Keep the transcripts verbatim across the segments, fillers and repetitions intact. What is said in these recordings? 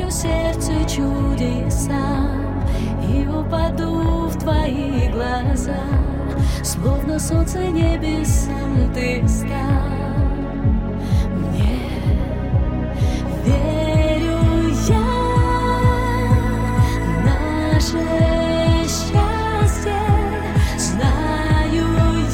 позволю сердцу чудесам и упаду в твои глаза, словно солнце небесам ты стал. Мне верю я, наше счастье знаю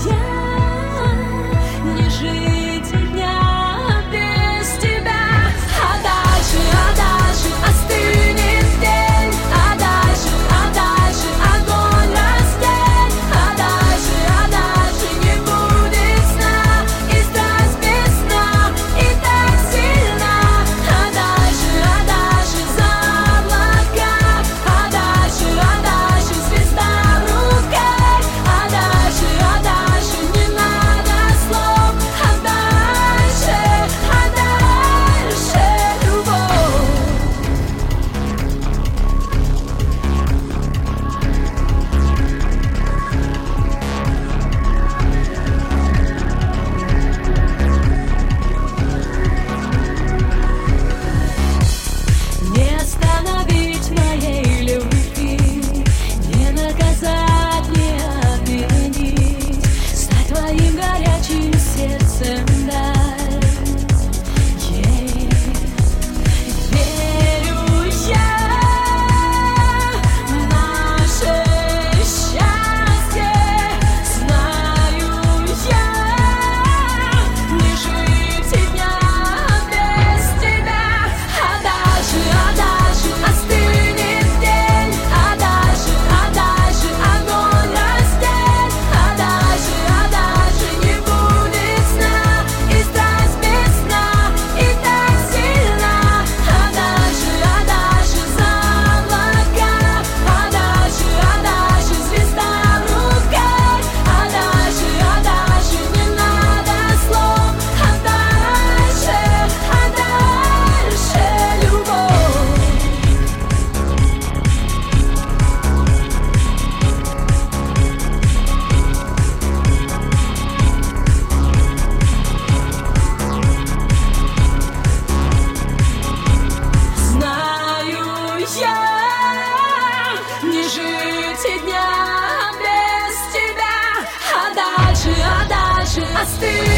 я, не жить дня без тебя. А дальше, а дальше остынет день, а дальше, а дальше огонь растет, а дальше, а дальше не будет сна, и страсть без сна, и так сильна. А дальше, а дальше за облака, а дальше, а дальше звезда в руке, а дальше, а дальше не надо слов, а дальше, а дальше любовь. Не остановить моей любви, не наказать, не отменить, стать твоим горячим сердцем дать ей. Верю я, наше счастье знаю я, не жить и дня без тебя. А дальше, а дальше остынет день, а дальше, а дальше огонь растет, а дальше, а дальше не будет сна, и страсть без сна, и так сильна. А дальше, а дальше за облака, а дальше, а дальше звезда в руке, а дальше, а дальше не надо слов, а дальше, а дальше любовь. Знаю я, не жить и дня без тебя. А дальше, а дальше остынет